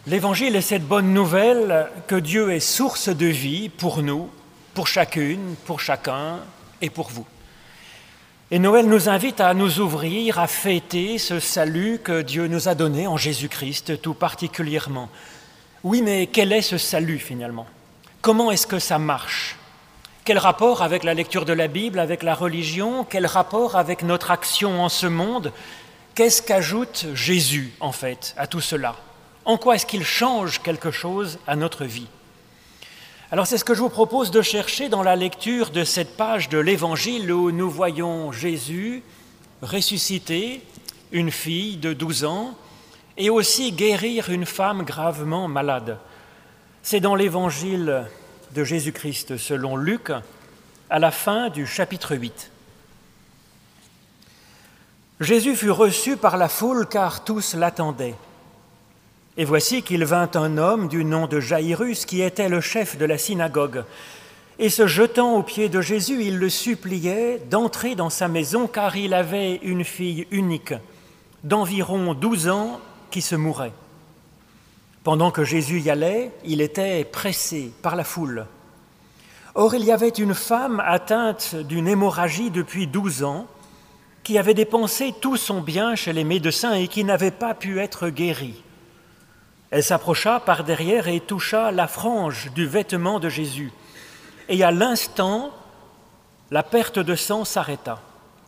L'Évangile est cette bonne nouvelle que Dieu est source de vie pour nous, pour chacune, pour chacun et pour vous. Et Noël nous invite à nous ouvrir, à fêter ce salut que Dieu nous a donné en Jésus-Christ tout particulièrement. Oui, mais quel est ce salut finalement ? Comment est-ce que ça marche ? Quel rapport avec la lecture de la Bible, avec la religion ? Quel rapport avec notre action en ce monde ? Qu'est-ce qu'ajoute Jésus en fait à tout cela ? En quoi est-ce qu'il change quelque chose à notre vie ? Alors c'est ce que je vous propose de chercher dans la lecture de cette page de l'Évangile où nous voyons Jésus ressusciter une fille de 12 ans et aussi guérir une femme gravement malade. C'est dans l'Évangile de Jésus-Christ selon Luc, à la fin du chapitre 8. Jésus fut reçu par la foule car tous l'attendaient. Et voici qu'il vint un homme du nom de Jaïrus qui était le chef de la synagogue. Et se jetant aux pieds de Jésus, il le suppliait d'entrer dans sa maison car il avait une fille unique d'environ 12 ans qui se mourait. Pendant que Jésus y allait, il était pressé par la foule. Or, il y avait une femme atteinte d'une hémorragie depuis 12 ans qui avait dépensé tout son bien chez les médecins et qui n'avait pas pu être guérie. Elle s'approcha par derrière et toucha la frange du vêtement de Jésus. Et à l'instant, la perte de sang s'arrêta.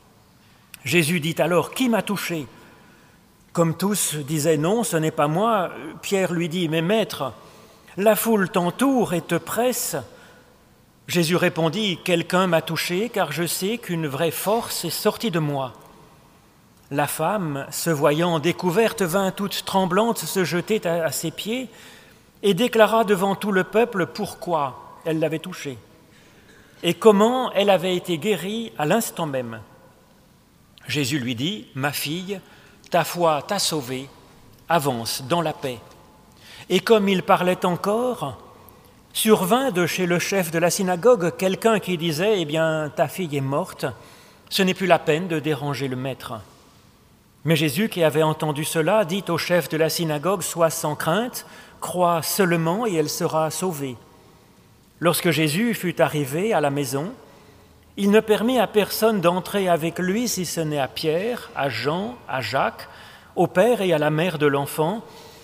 Jésus dit alors « Qui m'a touché ?» Comme tous disaient « Non, ce n'est pas moi », Pierre lui dit « Mais maître, la foule t'entoure et te presse. » Jésus répondit « Quelqu'un m'a touché, car je sais qu'une vraie force est sortie de moi. » La femme, se voyant découverte, vint toute tremblante se jeter à ses pieds et déclara devant tout le peuple pourquoi elle l'avait touchée et comment elle avait été guérie à l'instant même. Jésus lui dit « Ma fille, ta foi t'a sauvée, avance dans la paix. » Et comme il parlait encore, survint de chez le chef de la synagogue quelqu'un qui disait « Eh bien, ta fille est morte, ce n'est plus la peine de déranger le maître. » Mais Jésus, qui avait entendu cela, dit au chef de la synagogue « Sois sans crainte, crois seulement et elle sera sauvée. » Lorsque Jésus fut arrivé à la maison, il ne permit à personne d'entrer avec lui si ce n'est à Pierre, à Jean, à Jacques, au père et à la mère de l'enfant.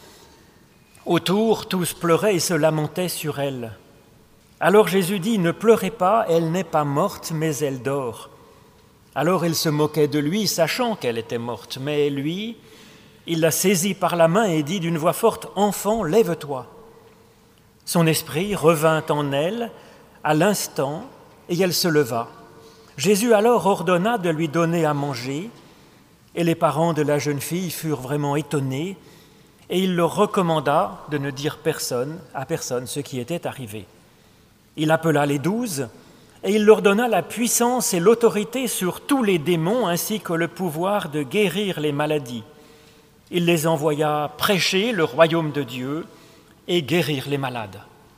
Autour, tous pleuraient et se lamentaient sur elle. Alors Jésus dit « Ne pleurez pas, elle n'est pas morte, mais elle dort. » Alors il se moquait de lui, sachant qu'elle était morte. Mais lui, il la saisit par la main et dit d'une voix forte « Enfant, lève-toi !» Son esprit revint en elle à l'instant et elle se leva. Jésus alors ordonna de lui donner à manger et les parents de la jeune fille furent vraiment étonnés et il leur recommanda de ne dire à personne ce qui était arrivé. Il appela les 12 et il leur donna la puissance et l'autorité sur tous les démons ainsi que le pouvoir de guérir les maladies. Il les envoya prêcher le royaume de Dieu et guérir les malades.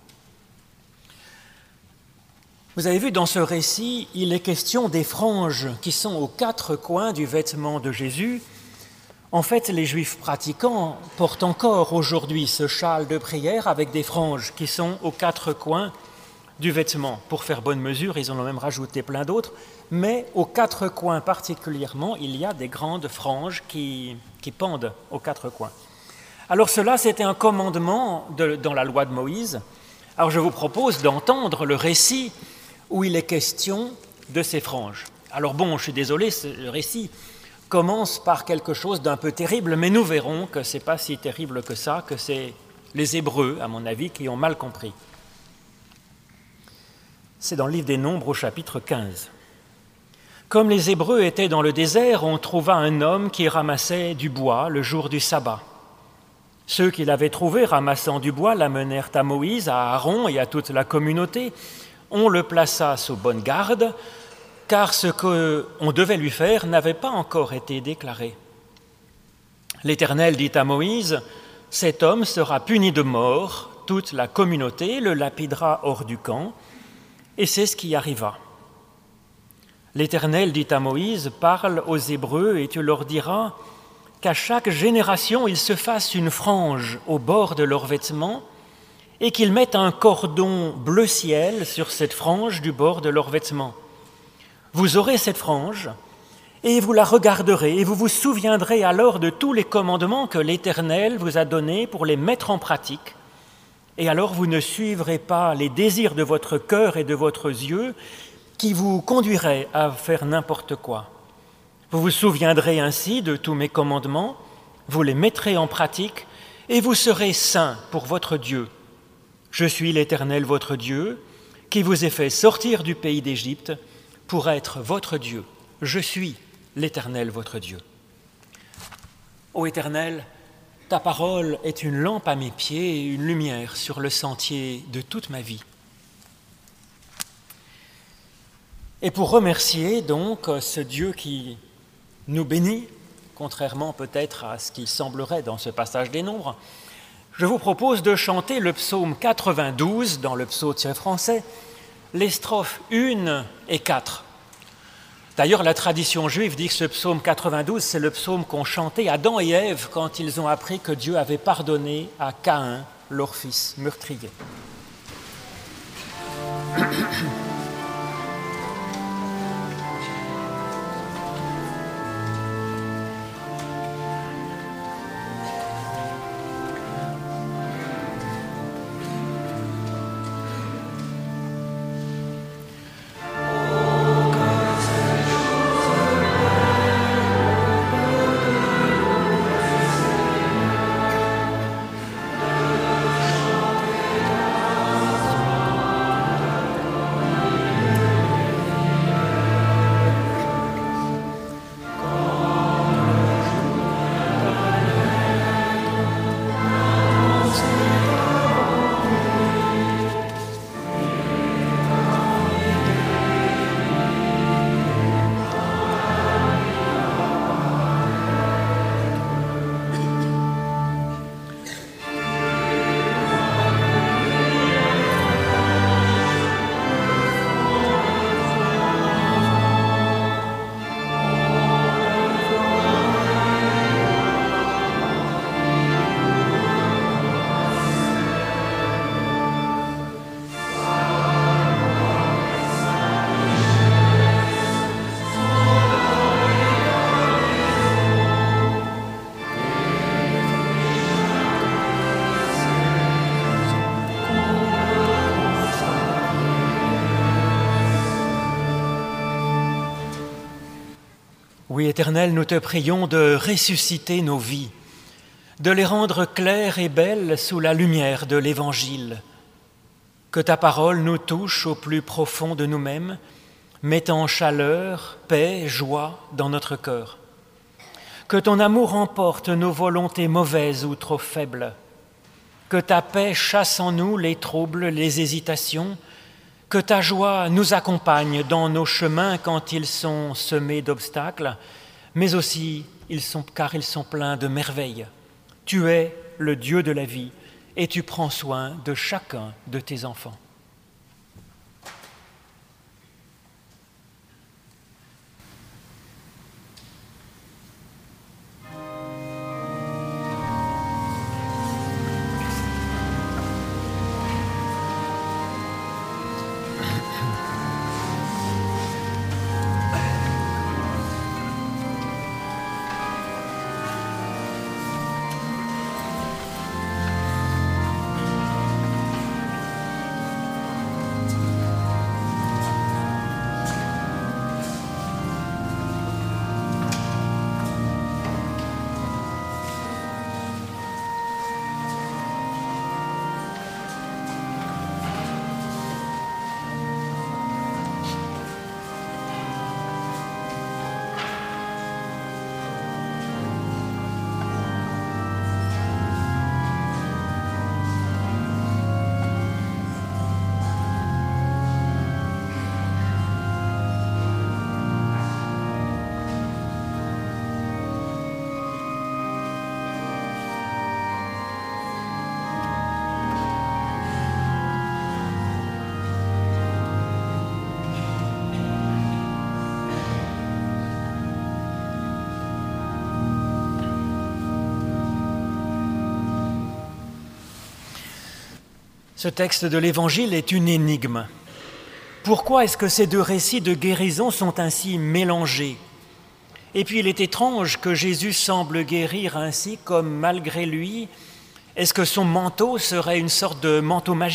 Vous avez vu, dans ce récit, il est question des franges qui sont aux 4 coins du vêtement de Jésus. En fait, les Juifs pratiquants portent encore aujourd'hui ce châle de prière avec des franges qui sont aux 4 coins du vêtement. Pour faire bonne mesure, ils en ont même rajouté plein d'autres, mais aux 4 coins particulièrement, il y a des grandes franges qui pendent aux 4 coins. Alors cela, c'était un commandement dans la loi de Moïse. Alors je vous propose d'entendre le récit où il est question de ces franges. Alors bon, je suis désolé, le récit commence par quelque chose d'un peu terrible, mais nous verrons que ce n'est pas si terrible que ça, que c'est les Hébreux, à mon avis, qui ont mal compris. C'est dans le livre des Nombres au chapitre 15. Comme les Hébreux étaient dans le désert, on trouva un homme qui ramassait du bois le jour du sabbat. Ceux qui l'avaient trouvé ramassant du bois l'amenèrent à Moïse, à Aaron et à toute la communauté. On le plaça sous bonne garde, car ce qu'on devait lui faire n'avait pas encore été déclaré. L'Éternel dit à Moïse, « Cet homme sera puni de mort, toute la communauté le lapidera hors du camp. » Et c'est ce qui arriva. L'Éternel dit à Moïse, « Parle aux Hébreux et tu leur diras, qu'à chaque génération, ils se fassent une frange au bord de leurs vêtements et qu'ils mettent un cordon bleu ciel sur cette frange du bord de leurs vêtements. Vous aurez cette frange et vous la regarderez et vous vous souviendrez alors de tous les commandements que l'Éternel vous a donnés pour les mettre en pratique. Et alors vous ne suivrez pas les désirs de votre cœur et de votre yeux qui vous conduiraient à faire n'importe quoi. Vous vous souviendrez ainsi de tous mes commandements, vous les mettrez en pratique et vous serez saints pour votre Dieu. Je suis l'Éternel votre Dieu qui vous ai fait sortir du pays d'Égypte pour être votre Dieu. Je suis l'Éternel votre Dieu. Ô Éternel, ta parole est une lampe à mes pieds et une lumière sur le sentier de toute ma vie. Et pour remercier donc ce Dieu qui nous bénit, contrairement peut-être à ce qui semblerait dans ce passage des Nombres, je vous propose de chanter le psaume 92 dans le psautier français, les strophes 1 et 4. D'ailleurs, la tradition juive dit que ce psaume 92, c'est le psaume qu'ont chanté Adam et Ève quand ils ont appris que Dieu avait pardonné à Caïn, leur fils meurtrier. Oui, Éternel, nous te prions de ressusciter nos vies, de les rendre claires et belles sous la lumière de l'Évangile. Que ta parole nous touche au plus profond de nous-mêmes, mettant chaleur, paix, joie dans notre cœur. Que ton amour emporte nos volontés mauvaises ou trop faibles. Que ta paix chasse en nous les troubles, les hésitations. Que ta joie nous accompagne dans nos chemins quand ils sont semés d'obstacles, mais aussi car ils sont pleins de merveilles. Tu es le Dieu de la vie et tu prends soin de chacun de tes enfants. Ce texte de l'Évangile est une énigme. Pourquoi est-ce que ces deux récits de guérison sont ainsi mélangés ? Et puis il est étrange que Jésus semble guérir ainsi comme malgré lui. Est-ce que son manteau serait une sorte de manteau magique ?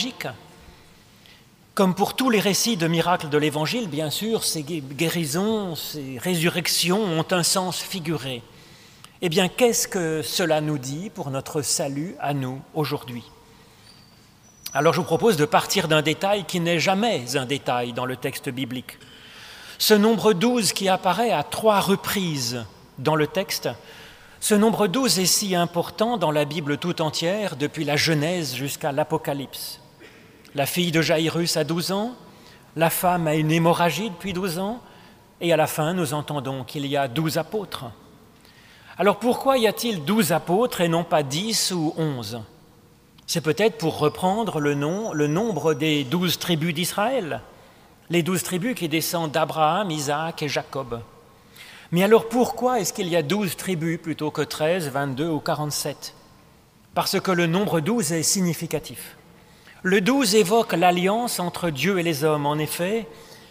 Comme pour tous les récits de miracles de l'Évangile, bien sûr, ces guérisons, ces résurrections ont un sens figuré. Eh bien, qu'est-ce que cela nous dit pour notre salut à nous aujourd'hui ? Alors je vous propose de partir d'un détail qui n'est jamais un détail dans le texte biblique. Ce nombre 12 qui apparaît à 3 reprises dans le texte, ce nombre 12 est si important dans la Bible tout entière, depuis la Genèse jusqu'à l'Apocalypse. La fille de Jaïrus a 12 ans, la femme a une hémorragie depuis 12 ans, et à la fin, nous entendons qu'il y a 12 apôtres. Alors pourquoi y a-t-il 12 apôtres et non pas 10 ou 11 ? C'est peut-être pour reprendre le nombre des 12 tribus d'Israël, les 12 tribus qui descendent d'Abraham, Isaac et Jacob. Mais alors pourquoi est-ce qu'il y a 12 tribus plutôt que 13, 22 ou 47 ? Parce que le nombre 12 est significatif. Le 12 évoque l'alliance entre Dieu et les hommes. En effet,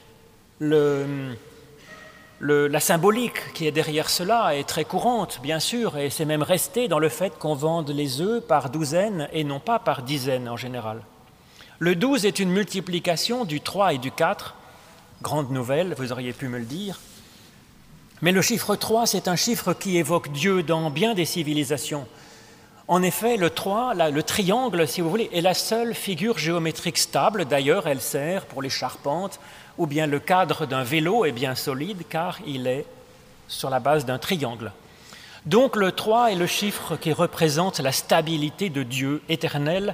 la symbolique qui est derrière cela est très courante, bien sûr, et c'est même resté dans le fait qu'on vende les œufs par douzaines et non pas par dizaines en général. Le 12 est une multiplication du 3 et du 4, grande nouvelle, vous auriez pu me le dire. Mais le chiffre 3, c'est un chiffre qui évoque Dieu dans bien des civilisations. En effet, le 3, le triangle, si vous voulez, est la seule figure géométrique stable. D'ailleurs, elle sert pour les charpentes, ou bien le cadre d'un vélo est bien solide, car il est sur la base d'un triangle. Donc le 3 est le chiffre qui représente la stabilité de Dieu éternel.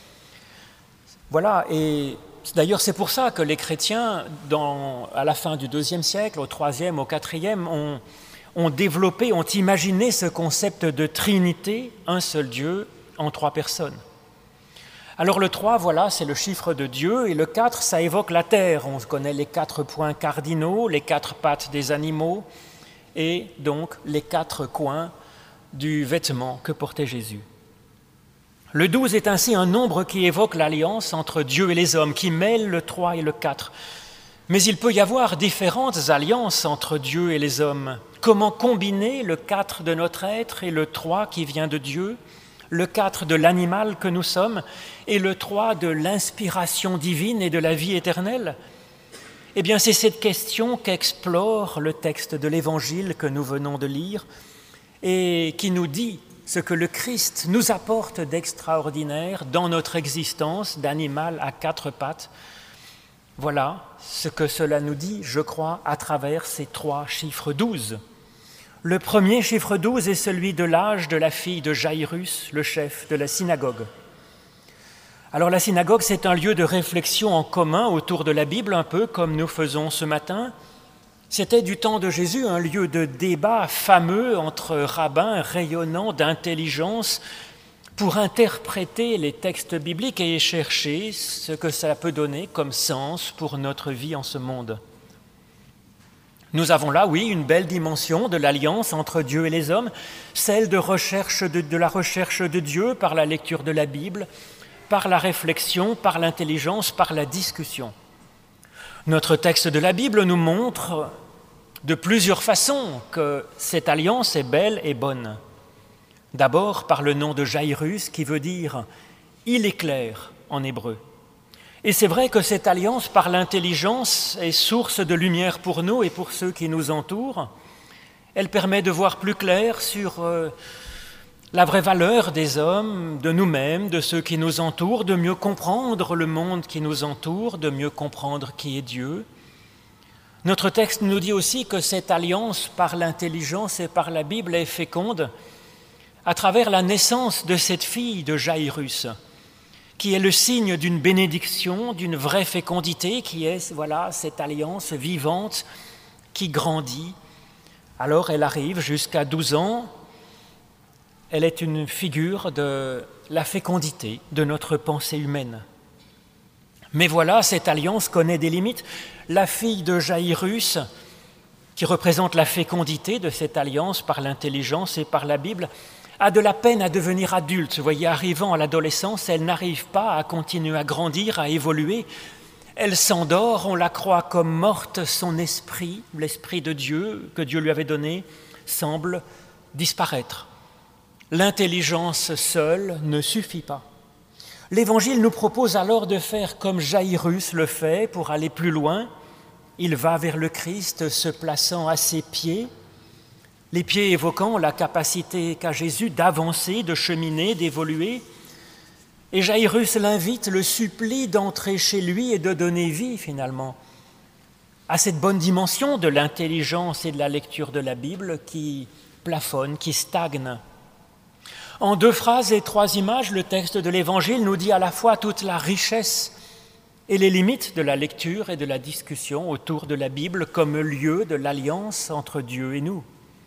Voilà, et d'ailleurs c'est pour ça que les chrétiens, à la fin du IIe siècle, au IIIe, au IVe, ont développé, ont imaginé ce concept de Trinité, un seul Dieu en 3 personnes. Alors le 3, voilà, c'est le chiffre de Dieu, et le 4, ça évoque la terre. On connaît les 4 points cardinaux, les 4 pattes des animaux, et donc les 4 coins du vêtement que portait Jésus. Le 12 est ainsi un nombre qui évoque l'alliance entre Dieu et les hommes, qui mêle le 3 et le 4. Mais il peut y avoir différentes alliances entre Dieu et les hommes. Comment combiner le 4 de notre être et le 3 qui vient de Dieu, le 4 de l'animal que nous sommes et le 3 de l'inspiration divine et de la vie éternelle ? Eh bien, c'est cette question qu'explore le texte de l'Évangile que nous venons de lire et qui nous dit ce que le Christ nous apporte d'extraordinaire dans notre existence d'animal à 4 pattes. Voilà ce que cela nous dit, je crois, à travers ces 3 chiffres 12. Le premier chiffre 12 est celui de l'âge de la fille de Jaïrus, le chef de la synagogue. Alors la synagogue, c'est un lieu de réflexion en commun autour de la Bible, un peu comme nous faisons ce matin. C'était du temps de Jésus un lieu de débat fameux entre rabbins rayonnants d'intelligence pour interpréter les textes bibliques et chercher ce que ça peut donner comme sens pour notre vie en ce monde. Nous avons là, oui, une belle dimension de l'alliance entre Dieu et les hommes, celle de la recherche de Dieu par la lecture de la Bible, par la réflexion, par l'intelligence, par la discussion. Notre texte de la Bible nous montre de plusieurs façons que cette alliance est belle et bonne. D'abord par le nom de Jaïrus qui veut dire « il éclaire » en hébreu. Et c'est vrai que cette alliance par l'intelligence est source de lumière pour nous et pour ceux qui nous entourent. Elle permet de voir plus clair sur la vraie valeur des hommes, de nous-mêmes, de ceux qui nous entourent, de mieux comprendre le monde qui nous entoure, de mieux comprendre qui est Dieu. Notre texte nous dit aussi que cette alliance par l'intelligence et par la Bible est féconde à travers la naissance de cette fille de Jaïrus, qui est le signe d'une bénédiction, d'une vraie fécondité, qui est voilà, cette alliance vivante qui grandit. Alors elle arrive jusqu'à 12 ans, elle est une figure de la fécondité de notre pensée humaine. Mais voilà, cette alliance connaît des limites. La fille de Jaïrus, qui représente la fécondité de cette alliance par l'intelligence et par la Bible, a de la peine à devenir adulte. Vous voyez, arrivant à l'adolescence, elle n'arrive pas à continuer à grandir, à évoluer. Elle s'endort, on la croit comme morte, son esprit, l'esprit de Dieu que Dieu lui avait donné, semble disparaître. L'intelligence seule ne suffit pas. L'Évangile nous propose alors de faire comme Jaïrus le fait pour aller plus loin. Il va vers le Christ, se plaçant à ses pieds, les pieds évoquant la capacité qu'a Jésus d'avancer, de cheminer, d'évoluer. Et Jaïrus l'invite, le supplie d'entrer chez lui et de donner vie finalement à cette bonne dimension de l'intelligence et de la lecture de la Bible qui plafonne, qui stagne. En 2 phrases et 3 images, le texte de l'Évangile nous dit à la fois toute la richesse et les limites de la lecture et de la discussion autour de la Bible comme lieu de l'alliance entre Dieu et nous.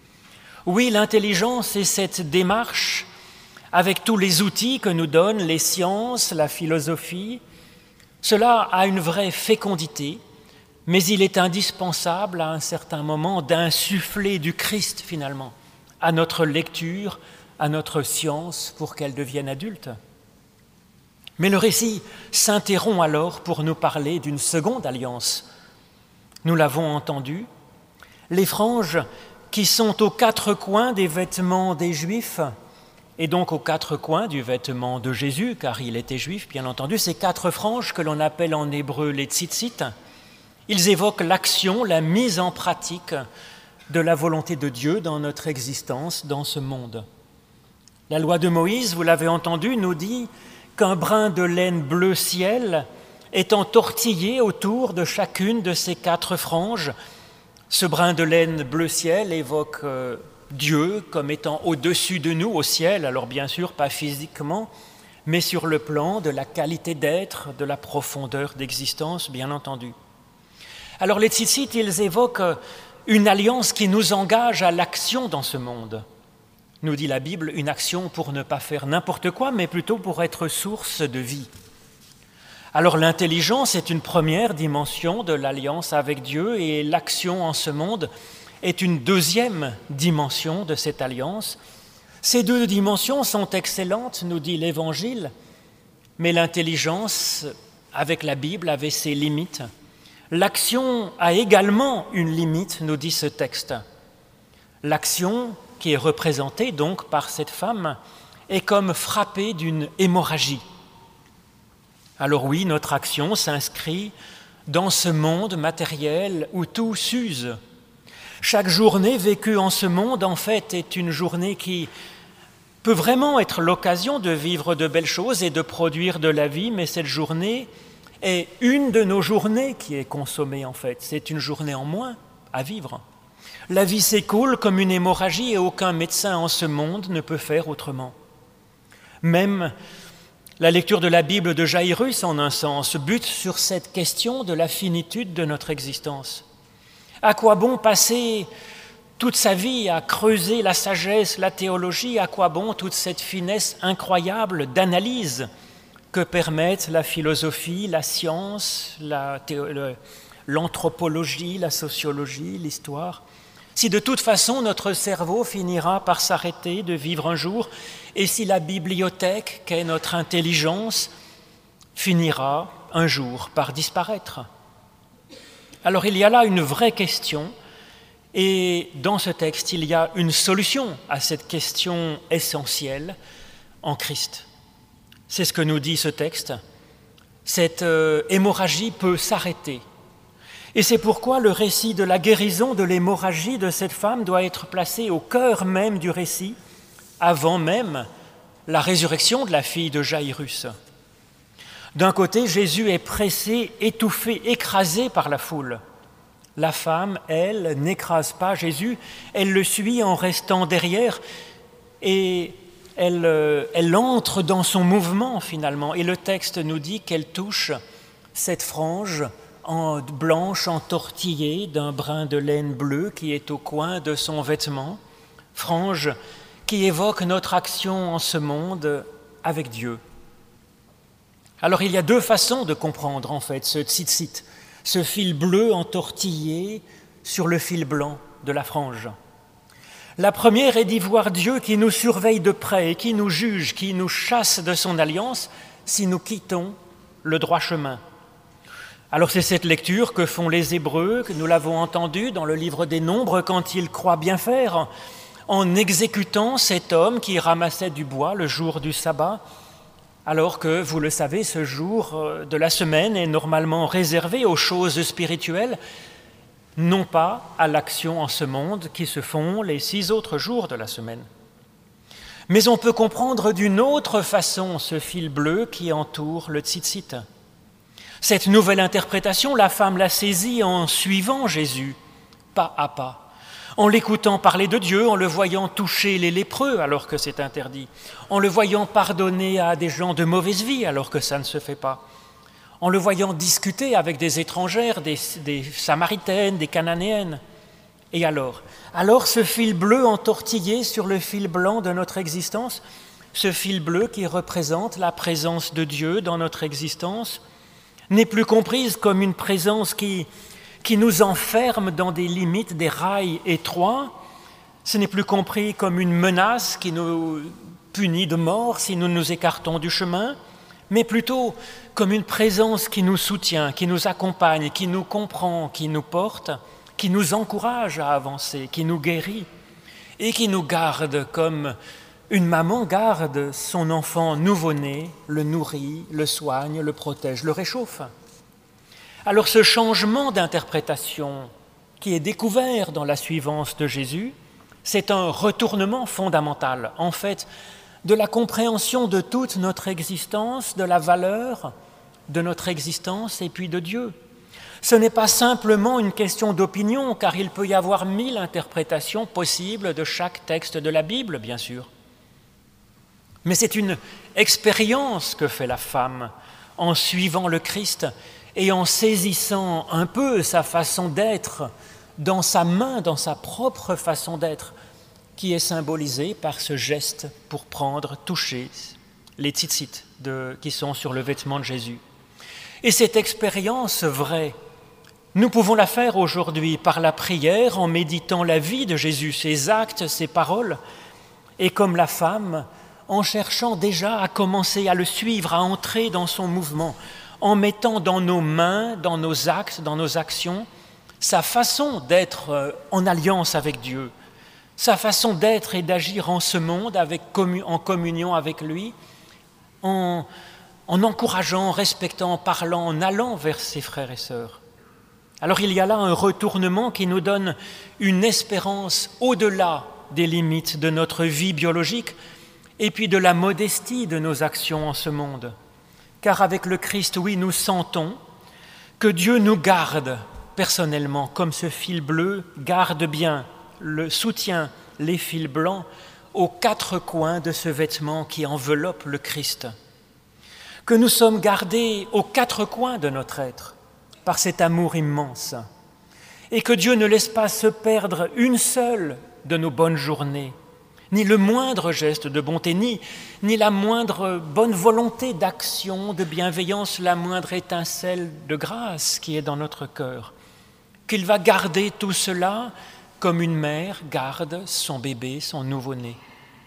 Oui, l'intelligence est cette démarche avec tous les outils que nous donnent les sciences, la philosophie. Cela a une vraie fécondité, mais il est indispensable à un certain moment d'insuffler du Christ finalement à notre lecture, à notre science pour qu'elle devienne adulte. Mais le récit s'interrompt alors pour nous parler d'une seconde alliance. Nous l'avons entendu, les franges qui sont aux 4 coins des vêtements des Juifs, et donc aux 4 coins du vêtement de Jésus, car il était juif, bien entendu, ces 4 franges que l'on appelle en hébreu les tzitzit, ils évoquent l'action, la mise en pratique de la volonté de Dieu dans notre existence, dans ce monde. La loi de Moïse, vous l'avez entendu, nous dit qu'un brin de laine bleu ciel est entortillé autour de chacune de ces 4 franges. Ce brin de laine bleu ciel évoque Dieu comme étant au-dessus de nous, au ciel, alors bien sûr pas physiquement, mais sur le plan de la qualité d'être, de la profondeur d'existence, bien entendu. Alors les tzitzit, ils évoquent une alliance qui nous engage à l'action dans ce monde. Nous dit la Bible, une action pour ne pas faire n'importe quoi, mais plutôt pour être source de vie. Alors l'intelligence est une première dimension de l'alliance avec Dieu et l'action en ce monde est une deuxième dimension de cette alliance. Ces 2 dimensions sont excellentes, nous dit l'Évangile, mais l'intelligence avec la Bible avait ses limites. L'action a également une limite, nous dit ce texte. L'action, qui est représentée donc par cette femme, est comme frappée d'une hémorragie. Alors oui, notre action s'inscrit dans ce monde matériel où tout s'use. Chaque journée vécue en ce monde, en fait, est une journée qui peut vraiment être l'occasion de vivre de belles choses et de produire de la vie, mais cette journée est une de nos journées qui est consommée, en fait. C'est une journée en moins à vivre. La vie s'écoule comme une hémorragie et aucun médecin en ce monde ne peut faire autrement. Même la lecture de la Bible de Jaïrus, en un sens, bute sur cette question de la finitude de notre existence. À quoi bon passer toute sa vie à creuser la sagesse, la théologie? À quoi bon toute cette finesse incroyable d'analyse que permettent la philosophie, la science, l'anthropologie, la sociologie, l'histoire? Si de toute façon notre cerveau finira par s'arrêter de vivre un jour, et si la bibliothèque qu'est notre intelligence finira un jour par disparaître. Alors il y a là une vraie question, et dans ce texte il y a une solution à cette question essentielle en Christ. C'est ce que nous dit ce texte. Cette hémorragie peut s'arrêter. Et c'est pourquoi le récit de la guérison de l'hémorragie de cette femme doit être placé au cœur même du récit, avant même la résurrection de la fille de Jaïrus. D'un côté, Jésus est pressé, étouffé, écrasé par la foule. La femme, elle, n'écrase pas Jésus, elle le suit en restant derrière et elle entre dans son mouvement finalement. Et le texte nous dit qu'elle touche cette frange blanche entortillée d'un brin de laine bleue qui est au coin de son vêtement, frange qui évoque notre action en ce monde avec Dieu. Alors il y a 2 façons de comprendre en fait ce tzitzit, ce fil bleu entortillé sur le fil blanc de la frange. La première est d'y voir Dieu qui nous surveille de près et qui nous juge, qui nous chasse de son alliance si nous quittons le droit chemin. Alors c'est cette lecture que font les Hébreux, que nous l'avons entendu dans le livre des Nombres, quand ils croient bien faire, en exécutant cet homme qui ramassait du bois le jour du sabbat, alors que, vous le savez, ce jour de la semaine est normalement réservé aux choses spirituelles, non pas à l'action en ce monde qui se font les 6 autres jours de la semaine. Mais on peut comprendre d'une autre façon ce fil bleu qui entoure le tzitzit. Cette nouvelle interprétation, la femme l'a saisie en suivant Jésus, pas à pas, en l'écoutant parler de Dieu, en le voyant toucher les lépreux alors que c'est interdit, en le voyant pardonner à des gens de mauvaise vie alors que ça ne se fait pas, en le voyant discuter avec des étrangères, des Samaritaines, des Cananéennes. Et alors ce fil bleu entortillé sur le fil blanc de notre existence, ce fil bleu qui représente la présence de Dieu dans notre existence, n'est plus comprise comme une présence qui nous enferme dans des limites, des rails étroits. Ce n'est plus compris comme une menace qui nous punit de mort si nous nous écartons du chemin, mais plutôt comme une présence qui nous soutient, qui nous accompagne, qui nous comprend, qui nous porte, qui nous encourage à avancer, qui nous guérit et qui nous garde comme une maman garde son enfant nouveau-né, le nourrit, le soigne, le protège, le réchauffe. Alors ce changement d'interprétation qui est découvert dans la suivance de Jésus, c'est un retournement fondamental, en fait, de la compréhension de toute notre existence, de la valeur de notre existence et puis de Dieu. Ce n'est pas simplement une question d'opinion, car il peut y avoir 1000 interprétations possibles de chaque texte de la Bible, bien sûr. Mais c'est une expérience que fait la femme en suivant le Christ et en saisissant un peu sa façon d'être dans sa main, dans sa propre façon d'être, qui est symbolisée par ce geste pour prendre, toucher les tzitzit qui sont sur le vêtement de Jésus. Et cette expérience vraie, nous pouvons la faire aujourd'hui par la prière, en méditant la vie de Jésus, ses actes, ses paroles, et comme la femme, en cherchant déjà à commencer à le suivre, à entrer dans son mouvement, en mettant dans nos mains, dans nos actes, dans nos actions, sa façon d'être en alliance avec Dieu, sa façon d'être et d'agir en ce monde en communion avec lui, en encourageant, en respectant, en parlant, en allant vers ses frères et sœurs. Alors il y a là un retournement qui nous donne une espérance au-delà des limites de notre vie biologique et puis de la modestie de nos actions en ce monde. Car avec le Christ, oui, nous sentons que Dieu nous garde personnellement, comme ce fil bleu garde bien, soutient les fils blancs aux 4 coins de ce vêtement qui enveloppe le Christ. Que nous sommes gardés aux 4 coins de notre être par cet amour immense et que Dieu ne laisse pas se perdre une seule de nos bonnes journées, ni le moindre geste de bonté, ni la moindre bonne volonté d'action, de bienveillance, la moindre étincelle de grâce qui est dans notre cœur. Qu'il va garder tout cela comme une mère garde son bébé, son nouveau-né.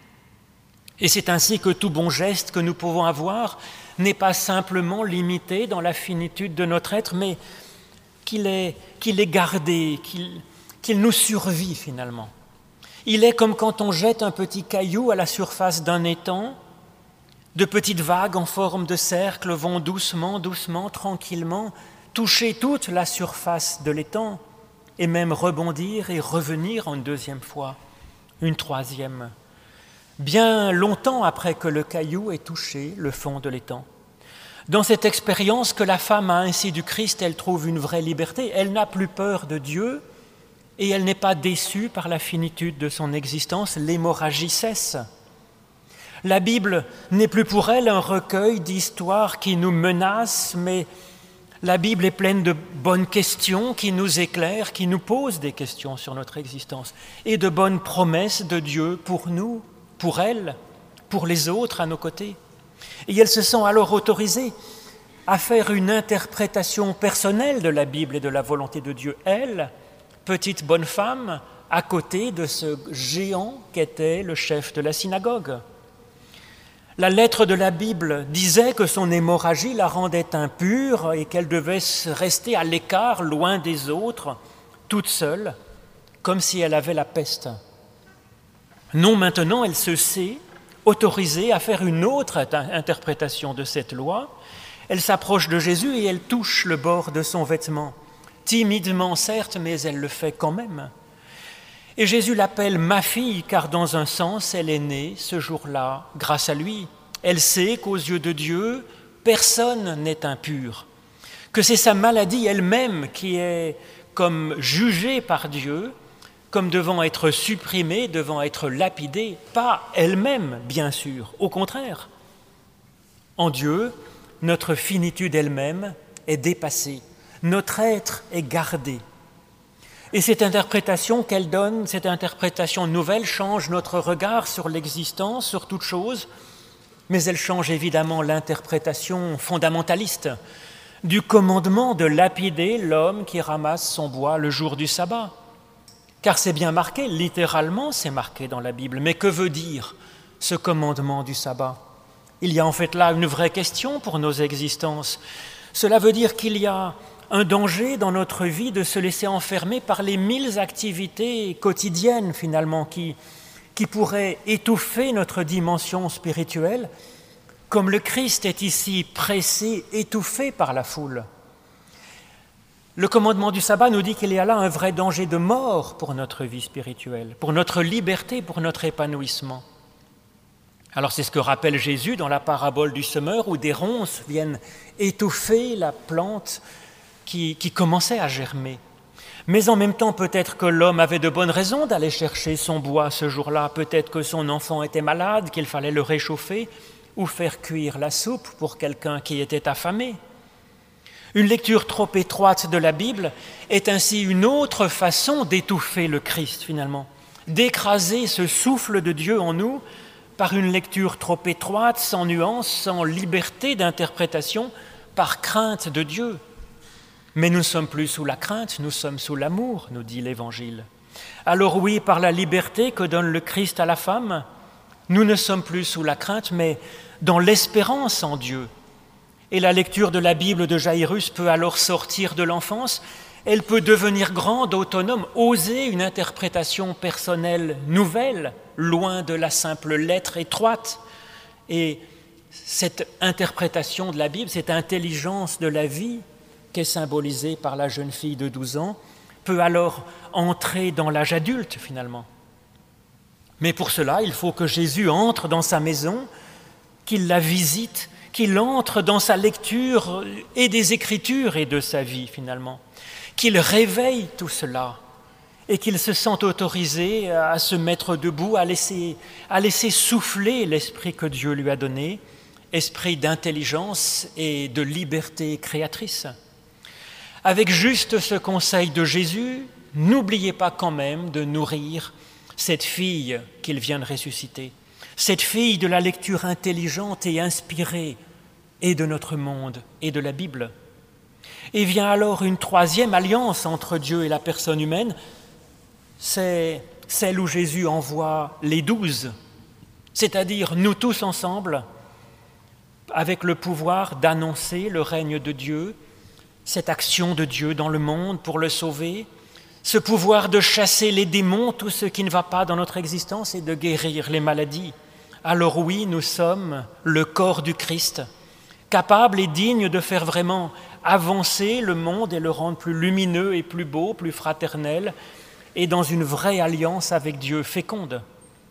Et c'est ainsi que tout bon geste que nous pouvons avoir n'est pas simplement limité dans la finitude de notre être, mais qu'il est gardé, qu'il nous survit finalement. Il est comme quand on jette un petit caillou à la surface d'un étang, de petites vagues en forme de cercle vont doucement, tranquillement, toucher toute la surface de l'étang et même rebondir et revenir une 2e fois, une 3e, bien longtemps après que le caillou ait touché le fond de l'étang. Dans cette expérience que la femme a ainsi du Christ, elle trouve une vraie liberté, elle n'a plus peur de Dieu, et elle n'est pas déçue par la finitude de son existence, l'hémorragie cesse. La Bible n'est plus pour elle un recueil d'histoires qui nous menacent, mais la Bible est pleine de bonnes questions qui nous éclairent, qui nous posent des questions sur notre existence, et de bonnes promesses de Dieu pour nous, pour elle, pour les autres à nos côtés. Et elle se sent alors autorisée à faire une interprétation personnelle de la Bible et de la volonté de Dieu. Elle, petite bonne femme, à côté de ce géant qu'était le chef de la synagogue. La lettre de la Bible disait que son hémorragie la rendait impure et qu'elle devait rester à l'écart, loin des autres, toute seule, comme si elle avait la peste. Non, maintenant, elle se sait autorisée à faire une autre interprétation de cette loi. Elle s'approche de Jésus et elle touche le bord de son vêtement. Timidement, certes, mais elle le fait quand même. Et Jésus l'appelle « ma fille » car dans un sens, elle est née ce jour-là grâce à lui. Elle sait qu'aux yeux de Dieu, personne n'est impur, que c'est sa maladie elle-même qui est comme jugée par Dieu, comme devant être supprimée, devant être lapidée, pas elle-même, bien sûr, au contraire. En Dieu, notre finitude elle-même est dépassée, notre être est gardé. Et cette interprétation qu'elle donne, cette interprétation nouvelle, change notre regard sur l'existence, sur toute chose, mais elle change évidemment l'interprétation fondamentaliste du commandement de lapider l'homme qui ramasse son bois le jour du sabbat. Car c'est bien marqué, littéralement c'est marqué dans la Bible. Mais que veut dire ce commandement du sabbat ? Il y a en fait là une vraie question pour nos existences. Cela veut dire qu'il y a un danger dans notre vie de se laisser enfermer par les 1000 activités quotidiennes finalement qui pourraient étouffer notre dimension spirituelle, comme le Christ est ici pressé, étouffé par la foule. Le commandement du sabbat nous dit qu'il y a là un vrai danger de mort pour notre vie spirituelle, pour notre liberté, pour notre épanouissement. Alors c'est ce que rappelle Jésus dans la parabole du semeur où des ronces viennent étouffer la plante qui commençait à germer. Mais en même temps, peut-être que l'homme avait de bonnes raisons d'aller chercher son bois ce jour-là, peut-être que son enfant était malade, qu'il fallait le réchauffer ou faire cuire la soupe pour quelqu'un qui était affamé. Une lecture trop étroite de la Bible est ainsi une autre façon d'étouffer le Christ finalement, d'écraser ce souffle de Dieu en nous par une lecture trop étroite, sans nuance, sans liberté d'interprétation, par crainte de Dieu. Mais nous ne sommes plus sous la crainte, nous sommes sous l'amour, nous dit l'Évangile. Alors oui, par la liberté que donne le Christ à la femme, nous ne sommes plus sous la crainte, mais dans l'espérance en Dieu. Et la lecture de la Bible de Jaïrus peut alors sortir de l'enfance, elle peut devenir grande, autonome, oser une interprétation personnelle nouvelle, loin de la simple lettre étroite. Et cette interprétation de la Bible, cette intelligence de la vie qu'est symbolisée par la jeune fille de 12 ans, peut alors entrer dans l'âge adulte finalement. Mais pour cela, il faut que Jésus entre dans sa maison, qu'il la visite, qu'il entre dans sa lecture et des Écritures et de sa vie finalement, qu'il réveille tout cela et qu'il se sente autorisé à se mettre debout, à laisser souffler l'esprit que Dieu lui a donné, esprit d'intelligence et de liberté créatrice. Avec juste ce conseil de Jésus, n'oubliez pas quand même de nourrir cette fille qu'il vient de ressusciter, cette fille de la lecture intelligente et inspirée et de notre monde et de la Bible. Et vient alors une troisième alliance entre Dieu et la personne humaine, c'est celle où Jésus envoie les 12, c'est-à-dire nous tous ensemble, avec le pouvoir d'annoncer le règne de Dieu, cette action de Dieu dans le monde pour le sauver, ce pouvoir de chasser les démons, tout ce qui ne va pas dans notre existence et de guérir les maladies. Alors oui, nous sommes le corps du Christ, capable et digne de faire vraiment avancer le monde et le rendre plus lumineux et plus beau, plus fraternel, et dans une vraie alliance avec Dieu féconde.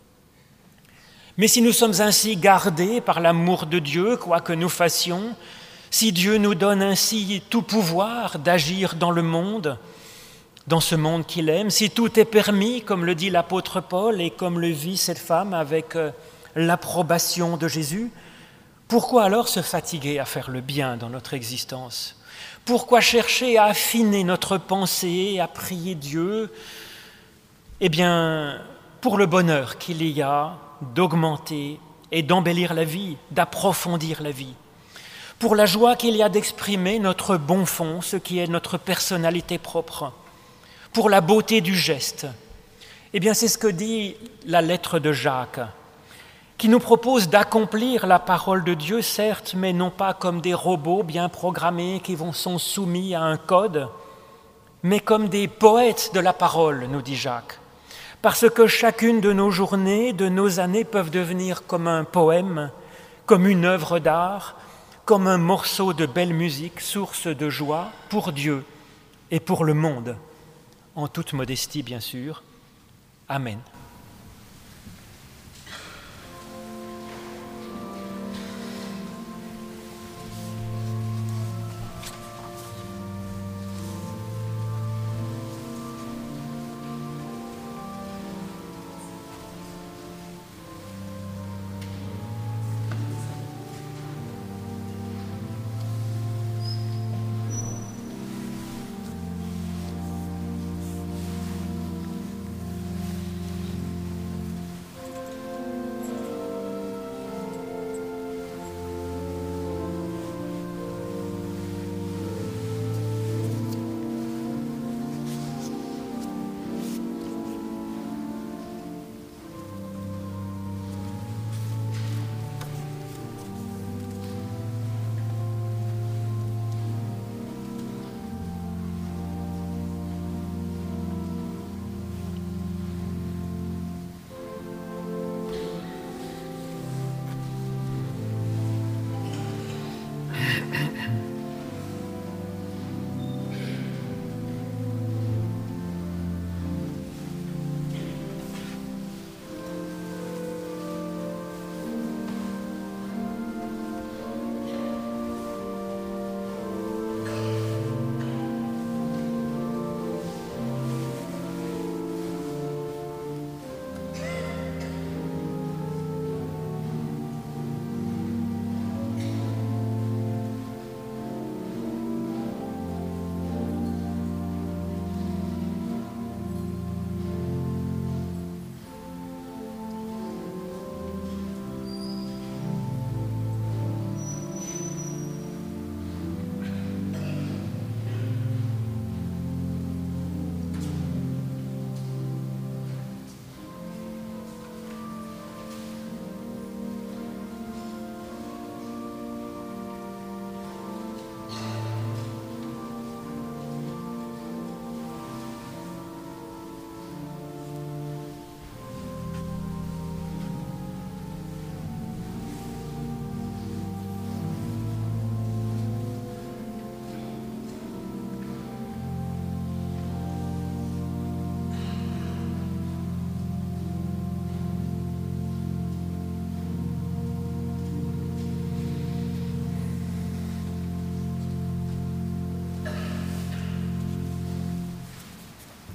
Mais si nous sommes ainsi gardés par l'amour de Dieu, quoi que nous fassions, si Dieu nous donne ainsi tout pouvoir d'agir dans le monde, dans ce monde qu'il aime, si tout est permis, comme le dit l'apôtre Paul et comme le vit cette femme avec l'approbation de Jésus, pourquoi alors se fatiguer à faire le bien dans notre existence ? Pourquoi chercher à affiner notre pensée, à prier Dieu ? Eh bien, pour le bonheur qu'il y a d'augmenter et d'embellir la vie, d'approfondir la vie. Pour la joie qu'il y a d'exprimer notre bon fond, ce qui est notre personnalité propre. Pour la beauté du geste Eh bien, c'est ce que dit la lettre de Jacques, qui nous propose d'accomplir la parole de Dieu, certes, mais non pas comme des robots bien programmés qui sont soumis à un code, mais comme des poètes de la parole, nous dit Jacques. Parce que chacune de nos journées, de nos années peuvent devenir comme un poème, comme une œuvre d'art, comme un morceau de belle musique, source de joie pour Dieu et pour le monde. En toute modestie, bien sûr. Amen.